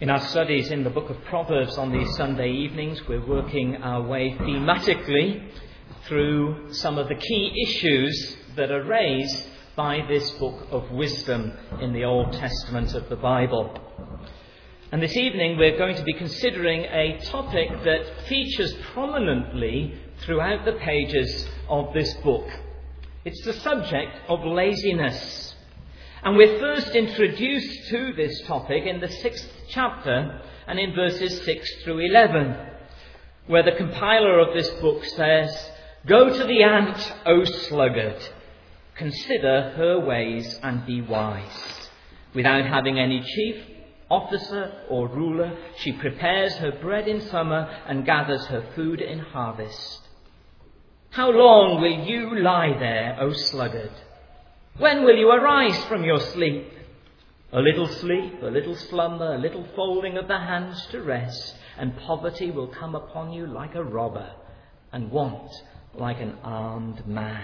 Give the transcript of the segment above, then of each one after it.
In our studies in the book of Proverbs on these Sunday evenings, we're working our way thematically through some of the key issues that are raised by this book of wisdom in the Old Testament of the Bible. And this evening we're going to be considering a topic that features prominently throughout the pages of this book. It's the subject of laziness. And we're first introduced to this topic in the 6th chapter and in verses 6 through 11, where the compiler of this book says, "Go to the ant, O sluggard, consider her ways and be wise. Without having any chief, officer or ruler, she prepares her bread in summer and gathers her food in harvest. How long will you lie there, O sluggard? When will you arise from your sleep? A little sleep, a little slumber, a little folding of the hands to rest, and poverty will come upon you like a robber, and want like an armed man."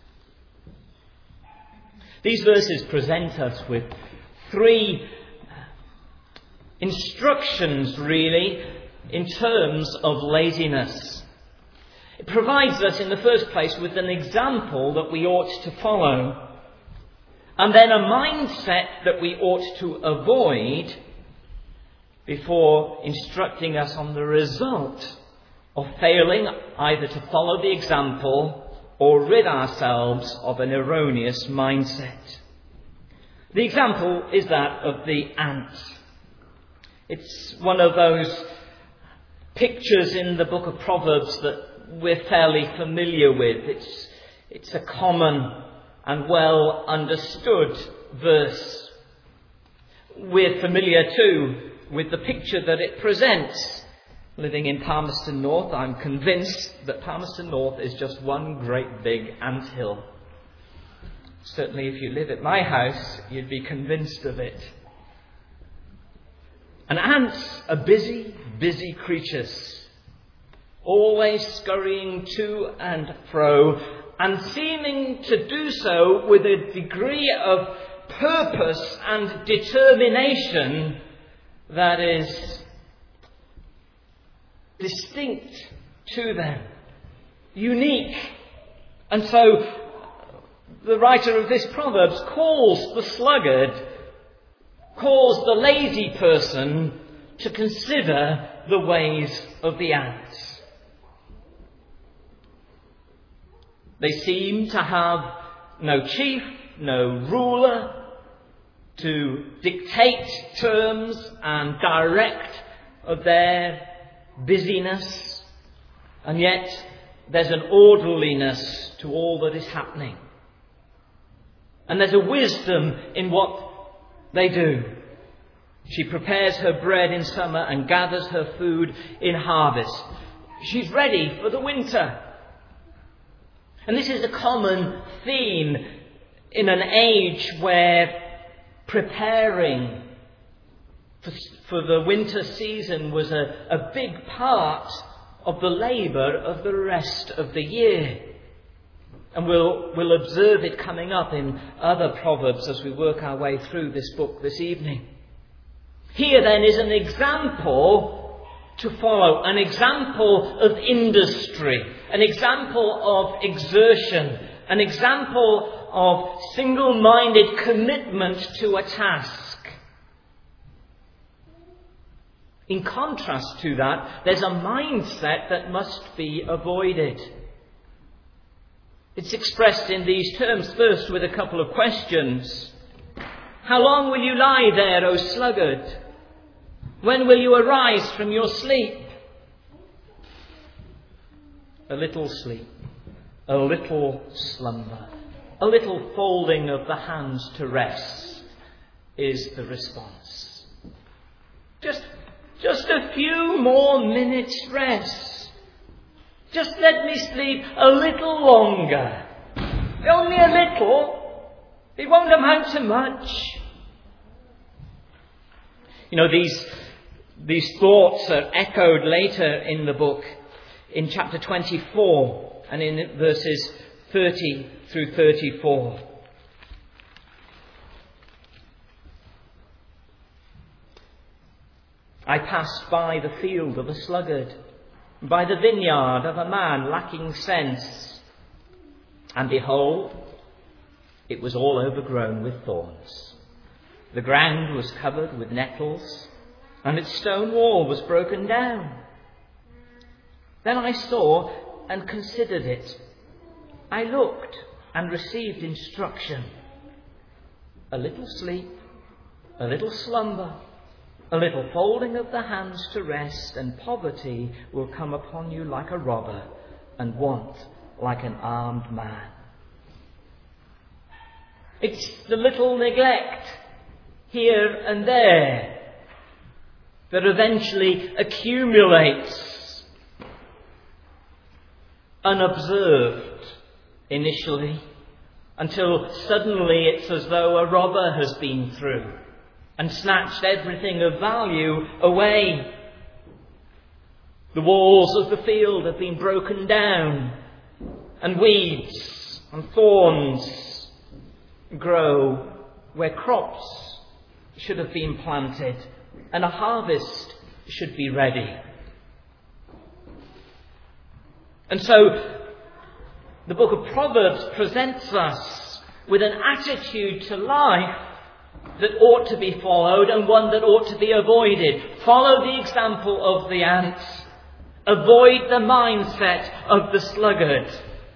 These verses present us with three instructions, really, in terms of laziness. It provides us, in the first place, with an example that we ought to follow, and then a mindset that we ought to avoid before instructing us on the result of failing either to follow the example or rid ourselves of an erroneous mindset. The example is that of the ant. It's one of those pictures in the book of Proverbs that we're fairly familiar with. It's a common and well understood verse. We're familiar too with the picture that it presents. Living in Palmerston North, I'm convinced that Palmerston North is just one great big anthill. Certainly if you live at my house, you'd be convinced of it. And ants are busy, busy creatures, always scurrying to and fro, and seeming to do so with a degree of purpose and determination that is distinct to them, unique. And so the writer of this Proverbs calls the sluggard, calls the lazy person to consider the ways of the ants. They seem to have no chief, no ruler to dictate terms and direct of their busyness, and yet there's an orderliness to all that is happening. And there's a wisdom in what they do. She prepares her bread in summer and gathers her food in harvest. She's ready for the winter. And this is a common theme in an age where preparing for the winter season was a big part of the labour of the rest of the year. And we'll observe it coming up in other Proverbs as we work our way through this book this evening. Here then is an example to follow, an example of industry, an example of exertion, an example of single-minded commitment to a task. In contrast to that, there's a mindset that must be avoided. It's expressed in these terms, first with a couple of questions. How long will you lie there, O sluggard? When will you arise from your sleep? A little sleep, a little slumber, a little folding of the hands to rest is the response. Just a few more minutes rest. Just let me sleep a little longer. Only a little. It won't amount to much. You know, these thoughts are echoed later in the book, in chapter 24 and in verses 30 through 34. I passed by the field of a sluggard, by the vineyard of a man lacking sense, and behold, it was all overgrown with thorns. The ground was covered with nettles, and its stone wall was broken down. Then I saw and considered it. I looked and received instruction. A little sleep, a little slumber, a little folding of the hands to rest, and poverty will come upon you like a robber, and want like an armed man. It's the little neglect here and there that eventually accumulates, unobserved initially, until suddenly it's as though a robber has been through and snatched everything of value away. The walls of the field have been broken down, and weeds and thorns grow where crops should have been planted and a harvest should be ready. And so the book of Proverbs presents us with an attitude to life that ought to be followed and one that ought to be avoided. Follow the example of the ant. Avoid the mindset of the sluggard.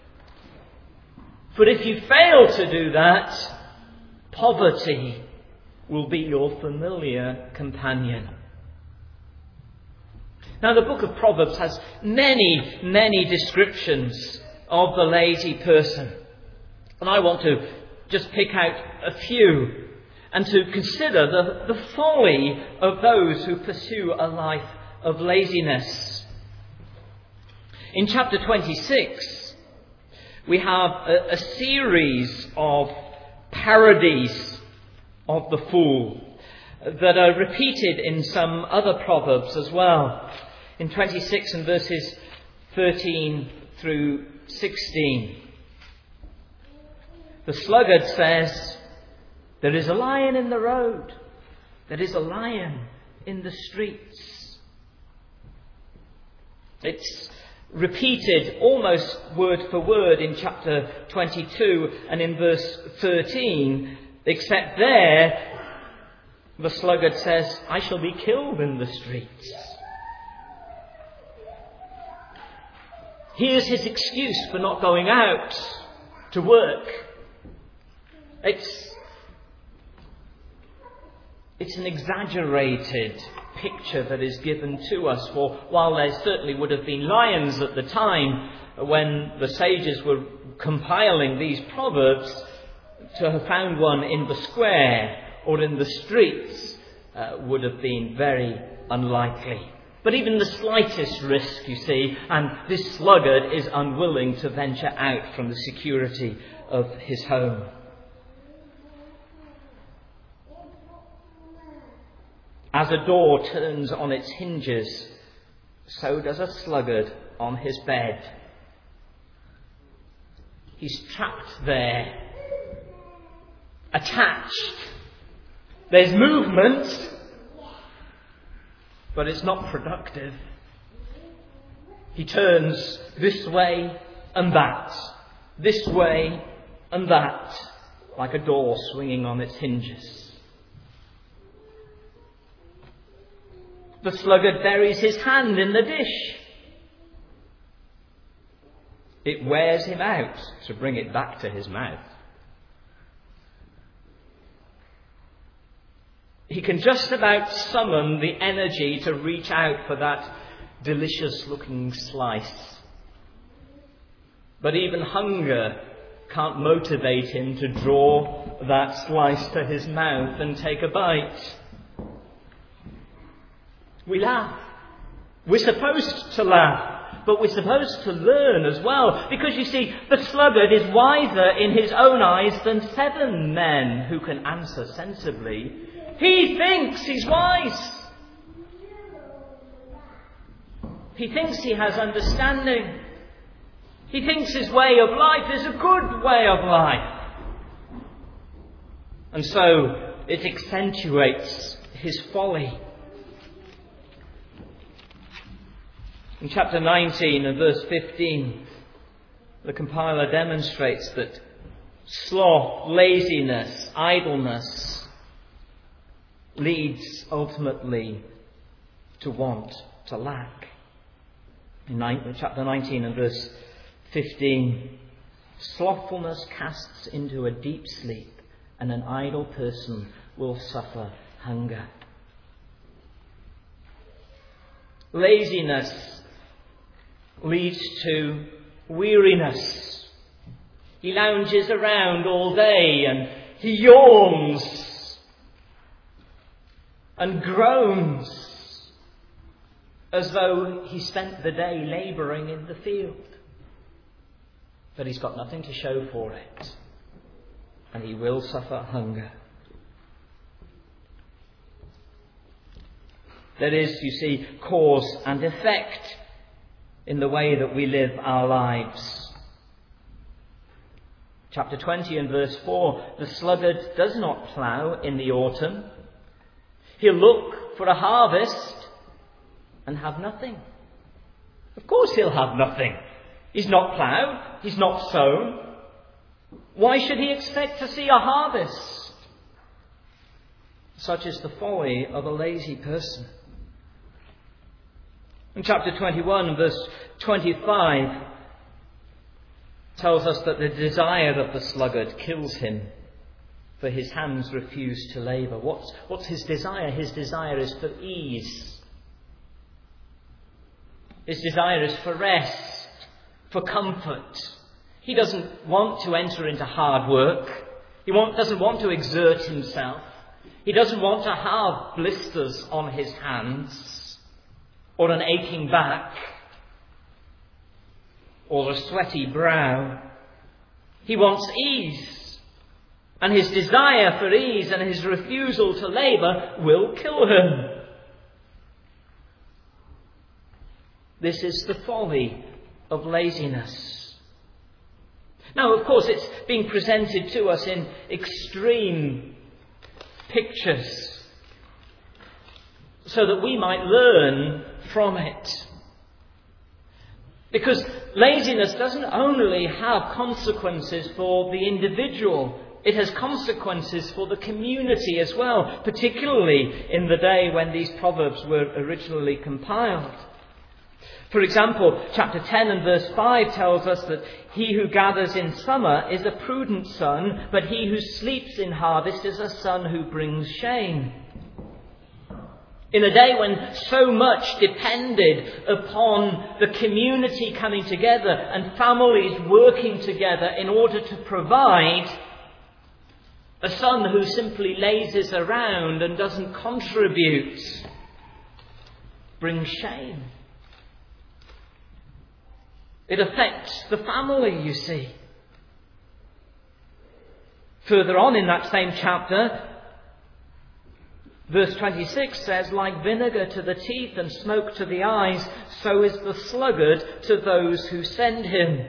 For if you fail to do that, poverty will be your familiar companion. Now, the book of Proverbs has many, many descriptions of the lazy person. And I want to just pick out a few and to consider the folly of those who pursue a life of laziness. In chapter 26, we have a series of parodies of the fool that are repeated in some other proverbs as well. In 26 and verses 13 through 16. The sluggard says, "There is a lion in the road. There is a lion in the streets." It's repeated almost word for word in chapter 22 and in verse 13, except there the sluggard says, "I shall be killed in the streets." Here's his excuse for not going out to work. It's an exaggerated picture that is given to us, for while there certainly would have been lions at the time when the sages were compiling these proverbs, to have found one in the square or in the streets would have been very unlikely. But even the slightest risk, you see, and this sluggard is unwilling to venture out from the security of his home. As a door turns on its hinges, so does a sluggard on his bed. He's trapped there, attached. There's movement, but it's not productive. He turns this way and that, this way and that, like a door swinging on its hinges. The sluggard buries his hand in the dish. It wears him out to bring it back to his mouth. He can just about summon the energy to reach out for that delicious-looking slice. But even hunger can't motivate him to draw that slice to his mouth and take a bite. We laugh. We're supposed to laugh, but we're supposed to learn as well. Because you see, the sluggard is wiser in his own eyes than 7 men who can answer sensibly. He thinks he's wise. He thinks he has understanding. He thinks his way of life is a good way of life. And so it accentuates his folly. In chapter 19 and verse 15, the compiler demonstrates that sloth, laziness, idleness leads ultimately to want, to lack. In chapter 19 and verse 15, slothfulness casts into a deep sleep, and an idle person will suffer hunger. Laziness leads to weariness. He lounges around all day and he yawns and groans as though he spent the day labouring in the field. But he's got nothing to show for it, and he will suffer hunger. There is, you see, cause and effect in the way that we live our lives. Chapter 20 and verse 4, the sluggard does not plough in the autumn. He'll look for a harvest and have nothing. Of course he'll have nothing. He's not ploughed. He's not sown. Why should he expect to see a harvest? Such is the folly of a lazy person. In chapter 21, verse 25, tells us that the desire of the sluggard kills him, for his hands refuse to labour. What's his desire? His desire is for ease. His desire is for rest, for comfort. He doesn't want to enter into hard work. He doesn't want to exert himself. He doesn't want to have blisters on his hands, or an aching back, or a sweaty brow. He wants ease, and his desire for ease and his refusal to labour will kill him. This is the folly of laziness. Now, of course, it's being presented to us in extreme pictures, so that we might learn from it. Because laziness doesn't only have consequences for the individual, it has consequences for the community as well, particularly in the day when these proverbs were originally compiled. For example, chapter 10 and verse 5 tells us that he who gathers in summer is a prudent son, but he who sleeps in harvest is a son who brings shame. In a day when so much depended upon the community coming together and families working together in order to provide, a son who simply lazes around and doesn't contribute brings shame. It affects the family, you see. Further on in that same chapter, verse 26 says, like vinegar to the teeth and smoke to the eyes, so is the sluggard to those who send him.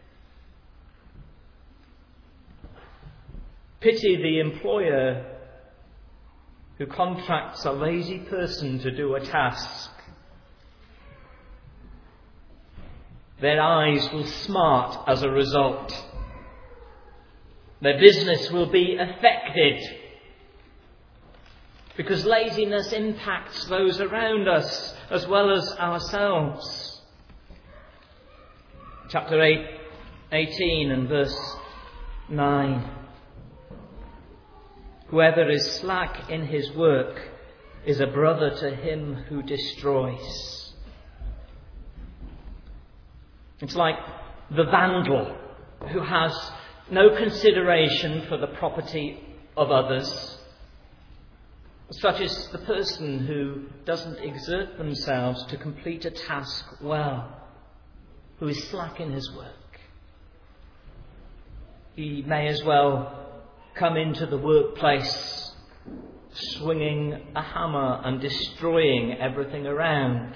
Pity the employer who contracts a lazy person to do a task. Their eyes will smart as a result. Their business will be affected, because laziness impacts those around us as well as ourselves. Chapter 18 and verse 9. Whoever is slack in his work is a brother to him who destroys. It's like the vandal who has no consideration for the property of others. Such is the person who doesn't exert themselves to complete a task well, who is slack in his work. He may as well come into the workplace swinging a hammer and destroying everything around.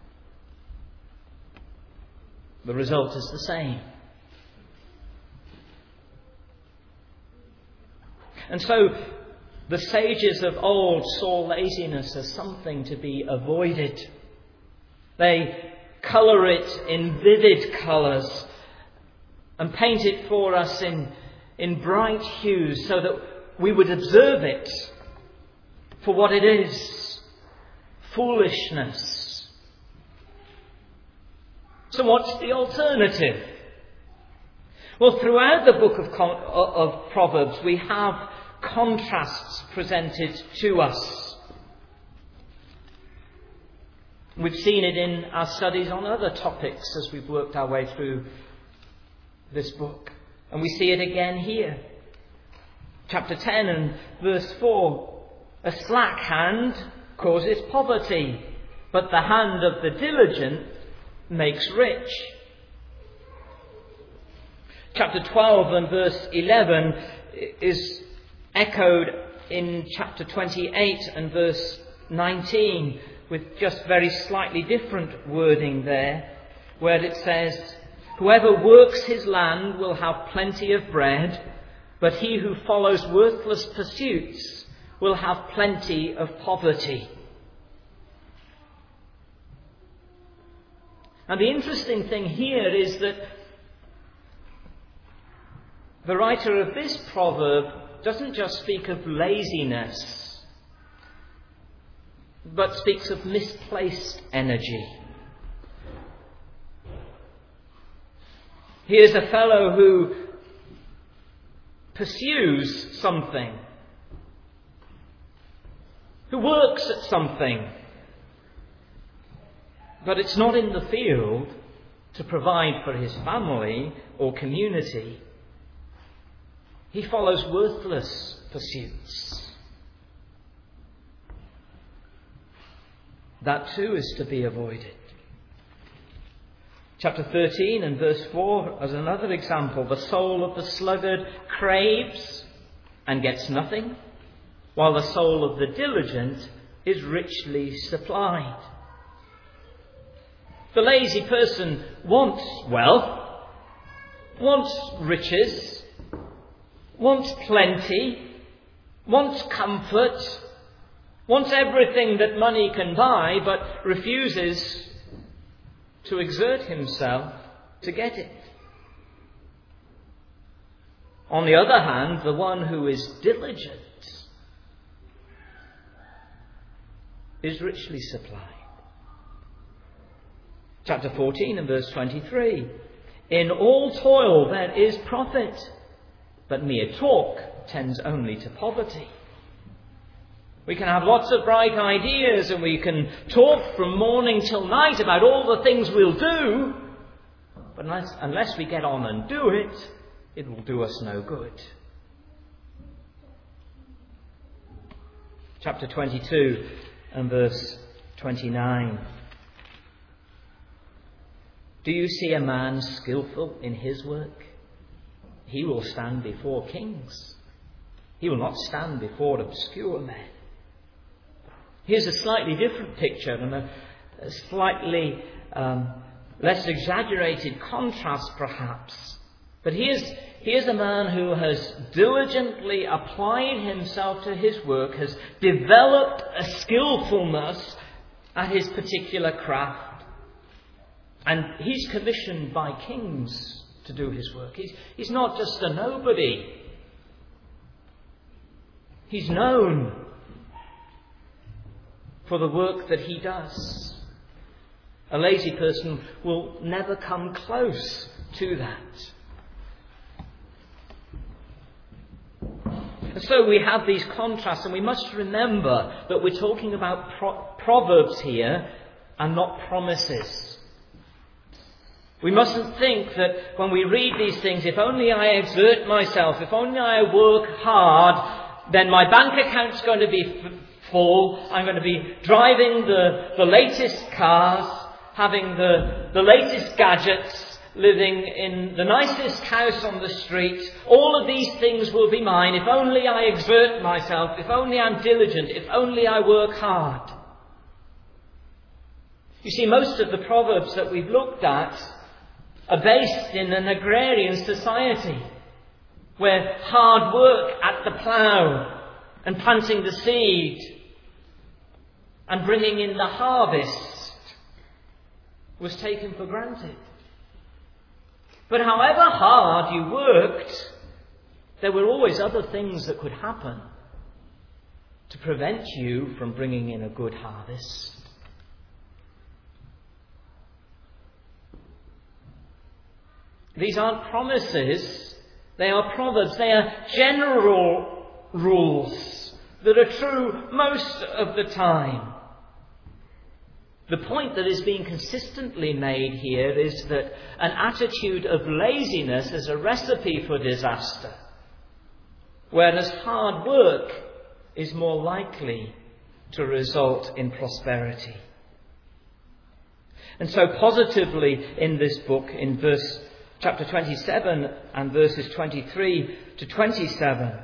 The result is the same. And so the sages of old saw laziness as something to be avoided. They colour it in vivid colours and paint it for us in bright hues so that we would observe it for what it is: foolishness. So what's the alternative? Well, throughout the book of Proverbs, we have contrasts presented to us. We've seen it in our studies on other topics as we've worked our way through this book. And we see it again here. Chapter 10 and verse 4. A slack hand causes poverty, but the hand of the diligent makes rich. Chapter 12 and verse 11 is echoed in chapter 28 and verse 19 with just very slightly different wording there, where it says, "Whoever works his land will have plenty of bread, but he who follows worthless pursuits will have plenty of poverty." And the interesting thing here is that the writer of this proverb doesn't just speak of laziness, but speaks of misplaced energy. Here's a fellow who pursues something, who works at something, but it's not in the field to provide for his family or community. He follows worthless pursuits. That too is to be avoided. Chapter 13 and verse 4 as another example. The soul of the sluggard craves and gets nothing, while the soul of the diligent is richly supplied. The lazy person wants wealth, wants riches, wants plenty, wants comfort, wants everything that money can buy, but refuses to exert himself to get it. On the other hand, the one who is diligent is richly supplied. Chapter 14 and verse 23. In all toil there is profit, but mere talk tends only to poverty. We can have lots of bright ideas and we can talk from morning till night about all the things we'll do, but unless we get on and do it, it will do us no good. Chapter 22 and verse 29. Do you see a man skillful in his work? He will stand before kings. He will not stand before obscure men. Here's a slightly different picture and a slightly less exaggerated contrast perhaps. But here's a man who has diligently applied himself to his work, has developed a skillfulness at his particular craft. And he's commissioned by kings to do his work. He's not just a nobody. He's known for the work that he does. A lazy person will never come close to that. And so we have these contrasts, and we must remember that we're talking about proverbs here and not promises. We mustn't think that when we read these things, if only I exert myself, if only I work hard, then my bank account's going to be full. I'm going to be driving the latest cars, having the latest gadgets, living in the nicest house on the street. All of these things will be mine if only I exert myself, if only I'm diligent, if only I work hard. You see, most of the proverbs that we've looked at are based in an agrarian society where hard work at the plough and planting the seed and bringing in the harvest was taken for granted. But however hard you worked, there were always other things that could happen to prevent you from bringing in a good harvest. These aren't promises, they are proverbs, they are general rules that are true most of the time. The point that is being consistently made here is that an attitude of laziness is a recipe for disaster, whereas hard work is more likely to result in prosperity. And so positively in this book, in chapter 27 and verses 23 to 27,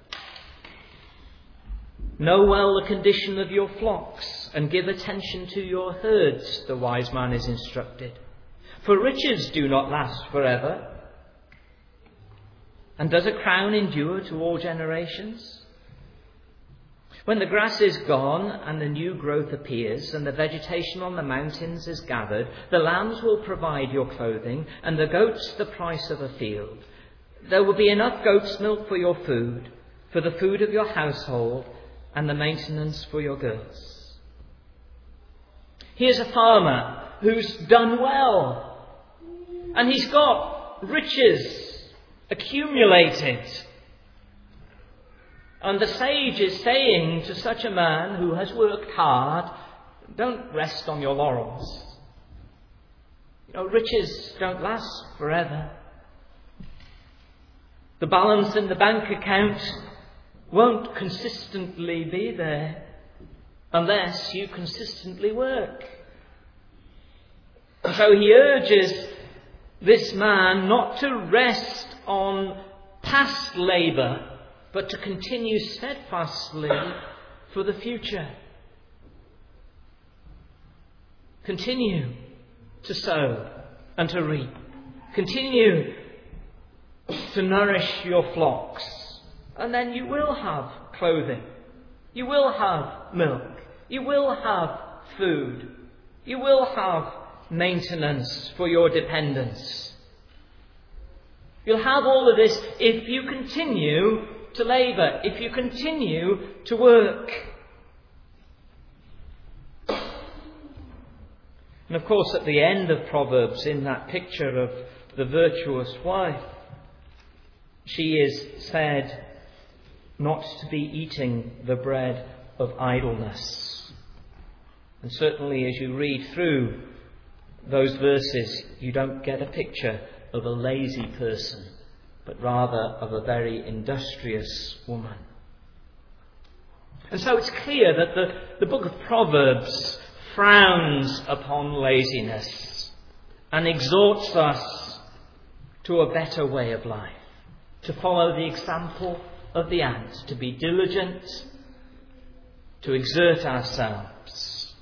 know well the condition of your flocks and give attention to your herds, the wise man is instructed. For riches do not last forever. And does a crown endure to all generations? When the grass is gone and the new growth appears and the vegetation on the mountains is gathered, the lambs will provide your clothing and the goats the price of a field. There will be enough goat's milk for your food, for the food of your household, and the maintenance for your girls. Here's a farmer who's done well, and he's got riches accumulated. And the sage is saying to such a man who has worked hard, don't rest on your laurels. Riches don't last forever. The balance in the bank account won't consistently be there unless you consistently work. So he urges this man not to rest on past labour, but to continue steadfastly for the future. Continue to sow and to reap. Continue to nourish your flocks. And then you will have clothing. You will have milk. You will have food. You will have maintenance for your dependents. You'll have all of this if you continue to labour, if you continue to work. And of course, at the end of Proverbs, in that picture of the virtuous wife, she is said not to be eating the bread of idleness. And certainly as you read through those verses, you don't get a picture of a lazy person, but rather of a very industrious woman. And so it's clear that the book of Proverbs frowns upon laziness and exhorts us to a better way of life, to follow the example of the ant, to be diligent, to exert ourselves.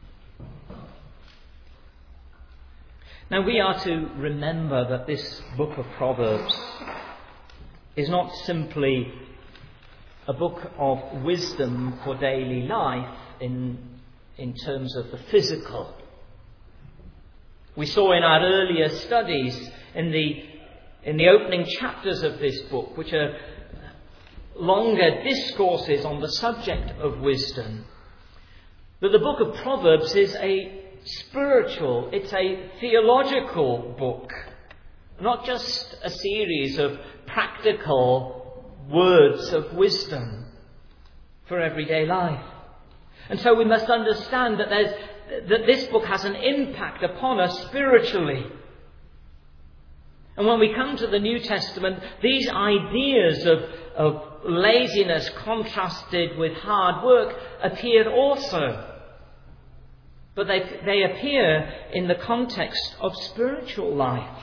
Now we are to remember that this book of Proverbs is not simply a book of wisdom for daily life in terms of the physical. We saw in our earlier studies in the opening chapters of this book, which are longer discourses on the subject of wisdom, that the book of Proverbs is a spiritual, it's a theological book, not just a series of practical words of wisdom for everyday life. And so we must understand that this book has an impact upon us spiritually. And when we come to the New Testament, these ideas of laziness contrasted with hard work appear also. But they appear in the context of spiritual life.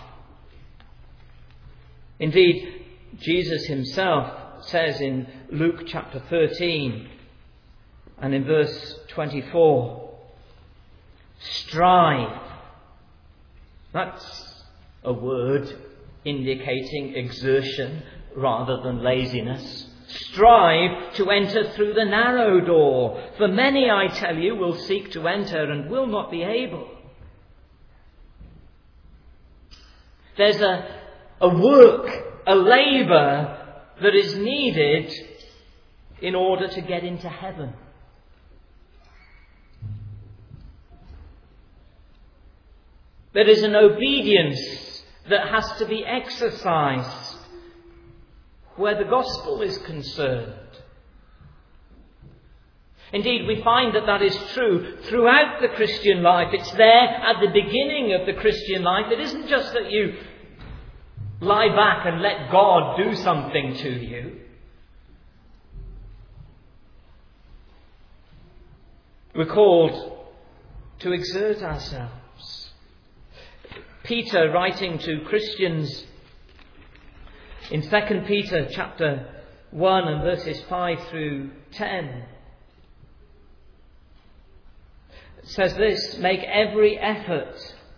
Indeed, Jesus himself says in Luke chapter 13 and in verse 24, strive. That's a word indicating exertion rather than laziness. Strive to enter through the narrow door, for many, I tell you, will seek to enter and will not be able. There's a work, a labour that is needed in order to get into heaven. There is an obedience that has to be exercised where the gospel is concerned. Indeed, we find that is true throughout the Christian life. It's there at the beginning of the Christian life. It isn't just that you lie back and let God do something to you. We're called to exert ourselves. Peter, writing to Christians in 2 Peter chapter 1 and verses 5 through 10, says this: make every effort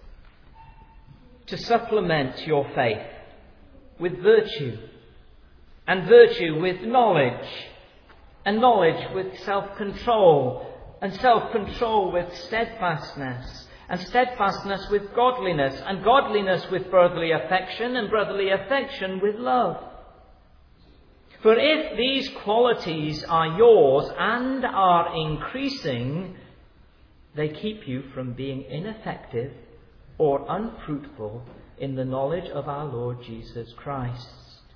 to supplement your faith with virtue, and virtue with knowledge, and knowledge with self-control, and self-control with steadfastness, and steadfastness with godliness, and godliness with brotherly affection, and brotherly affection with love. For if these qualities are yours and are increasing, they keep you from being ineffective or unfruitful in the knowledge of our Lord Jesus Christ.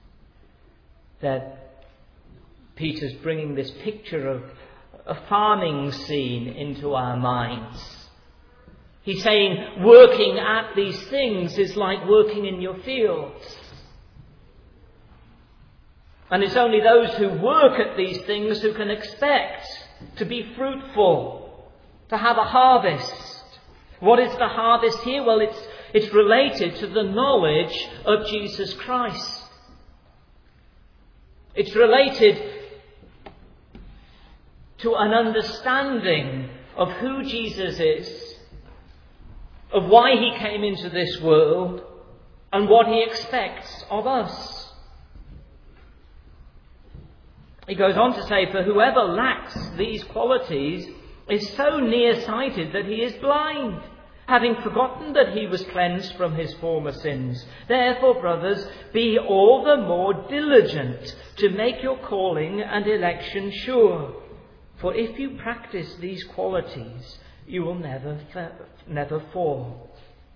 That Peter's bringing this picture of a farming scene into our minds. He's saying working at these things is like working in your fields. And it's only those who work at these things who can expect to be fruitful, to have a harvest. What is the harvest here? Well, it's related to the knowledge of Jesus Christ. It's related to an understanding of who Jesus is, of why he came into this world, and what he expects of us. He goes on to say, for whoever lacks these qualities is so nearsighted that he is blind, having forgotten that he was cleansed from his former sins. Therefore, brothers, be all the more diligent to make your calling and election sure. For if you practice these qualities, you will never fall.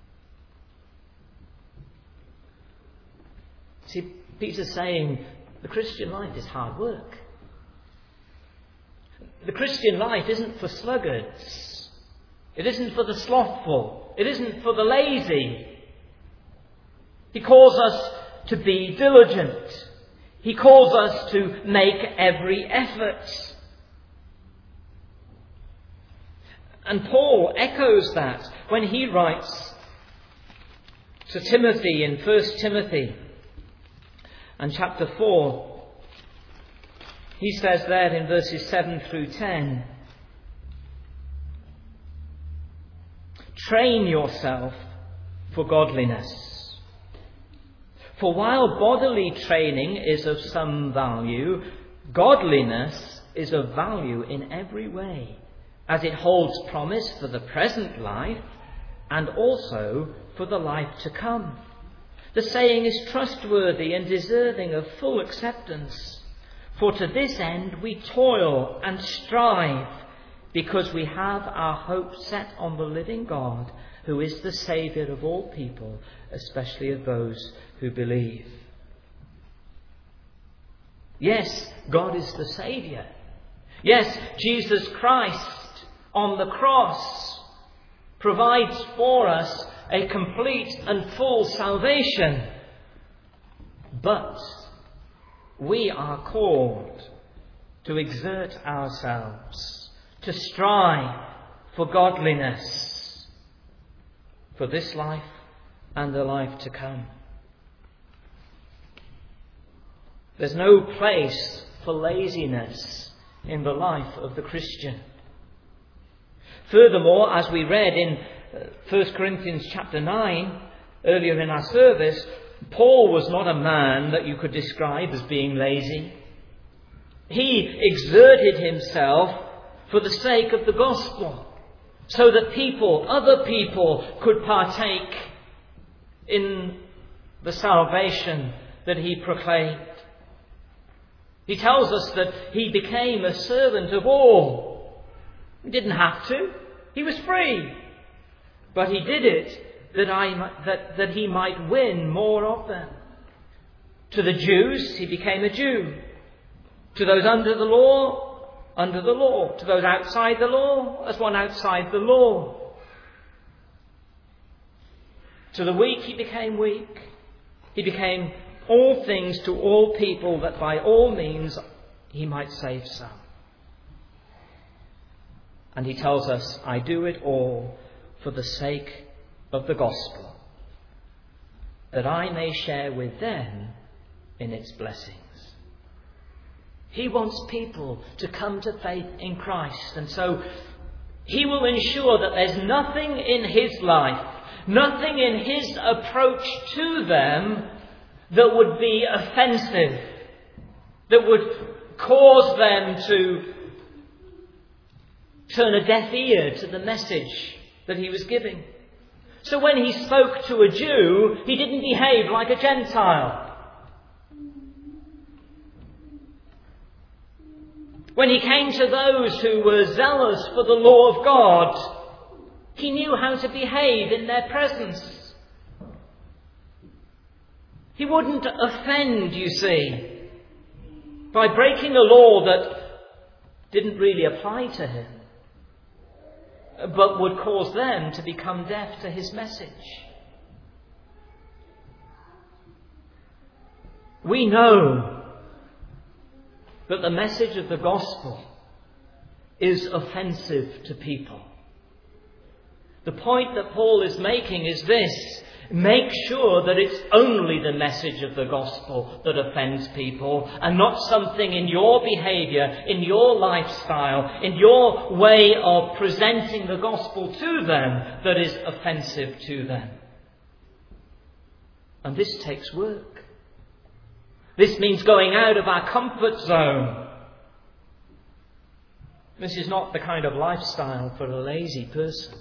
See, Peter's saying the Christian life is hard work. The Christian life isn't for sluggards. It isn't for the slothful. It isn't for the lazy. He calls us to be diligent. He calls us to make every effort. And Paul echoes that when he writes to Timothy in 1 Timothy and chapter 4. He says there in verses 7 through 10, train yourself for godliness. For while bodily training is of some value, godliness is of value in every way, as it holds promise for the present life and also for the life to come. The saying is trustworthy and deserving of full acceptance. For to this end we toil and strive, because we have our hope set on the living God, who is the Saviour of all people, especially of those who believe. Yes, God is the Saviour. Yes, Jesus Christ on the cross provides for us a complete and full salvation. But we are called to exert ourselves, to strive for godliness, for this life and the life to come. There's no place for laziness in the life of the Christian. Furthermore, as we read in 1 Corinthians chapter 9, earlier in our service, Paul was not a man that you could describe as being lazy. He exerted himself for the sake of the gospel, so that other people could partake in the salvation that he proclaimed. He tells us that he became a servant of all. He didn't have to. He was free. But he did it that he might win more of them. To the Jews, he became a Jew. To those under the law, under the law. To those outside the law, as one outside the law. To the weak, he became weak. He became all things to all people, that by all means he might save some. And he tells us, I do it all for the sake of the gospel, that I may share with them in its blessings. He wants people to come to faith in Christ, and so he will ensure that there's nothing in his life, nothing in his approach to them that would be offensive, that would cause them to turn a deaf ear to the message that he was giving. So when he spoke to a Jew, he didn't behave like a Gentile. When he came to those who were zealous for the law of God, he knew how to behave in their presence. He wouldn't offend, you see, by breaking a law that didn't really apply to him, but would cause them to become deaf to his message. We know that the message of the gospel is offensive to people. The point that Paul is making is this: make sure that it's only the message of the gospel that offends people, and not something in your behaviour, in your lifestyle, in your way of presenting the gospel to them that is offensive to them. And this takes work. This means going out of our comfort zone. This is not the kind of lifestyle for a lazy person.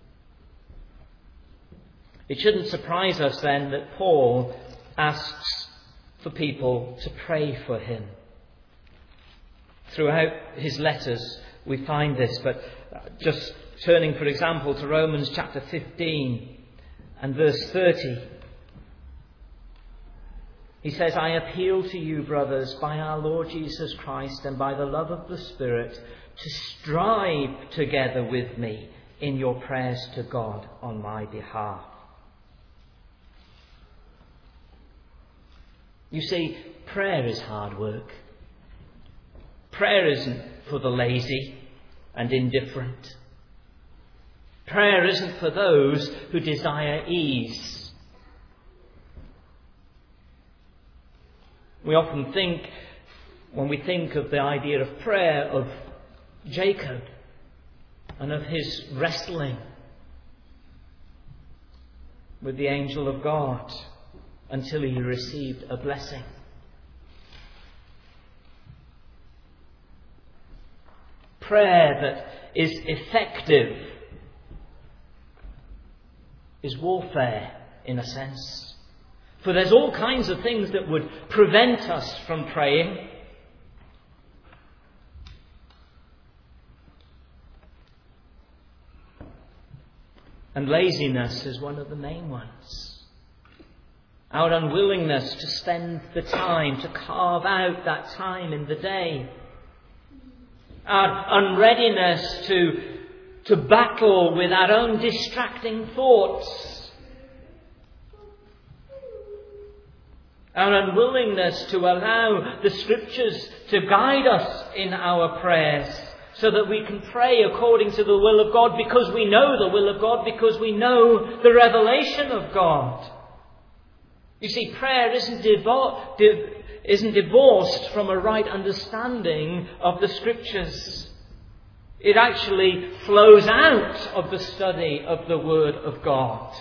It shouldn't surprise us then that Paul asks for people to pray for him. Throughout his letters we find this, but just turning, for example, to Romans chapter 15 and verse 30. He says, I appeal to you, brothers, by our Lord Jesus Christ and by the love of the Spirit, to strive together with me in your prayers to God on my behalf. You see, prayer is hard work. Prayer isn't for the lazy and indifferent. Prayer isn't for those who desire ease. We often think, when we think of the idea of prayer, of Jacob and of his wrestling with the angel of God until he received a blessing. Prayer that is effective is warfare, in a sense. For there's all kinds of things that would prevent us from praying. And laziness is one of the main ones. Our unwillingness to spend the time, to carve out that time in the day. Our unreadiness to battle with our own distracting thoughts. Our unwillingness to allow the Scriptures to guide us in our prayers so that we can pray according to the will of God, because we know the will of God, because we know the revelation of God. You see, prayer isn't divorced from a right understanding of the Scriptures. It actually flows out of the study of the Word of God.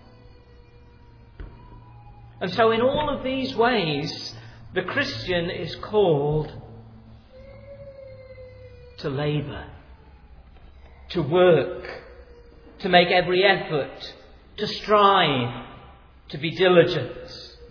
And so in all of these ways, the Christian is called to labour, to work, to make every effort, to strive, to be diligent.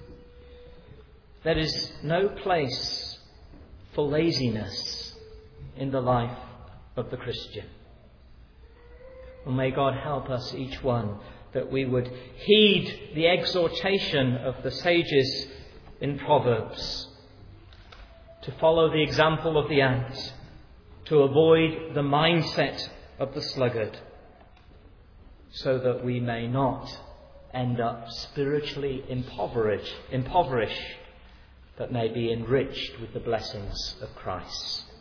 There is no place for laziness in the life of the Christian. And may God help us, each one, that we would heed the exhortation of the sages in Proverbs, to follow the example of the ant, to avoid the mindset of the sluggard, so that we may not end up spiritually impoverished, but may be enriched with the blessings of Christ.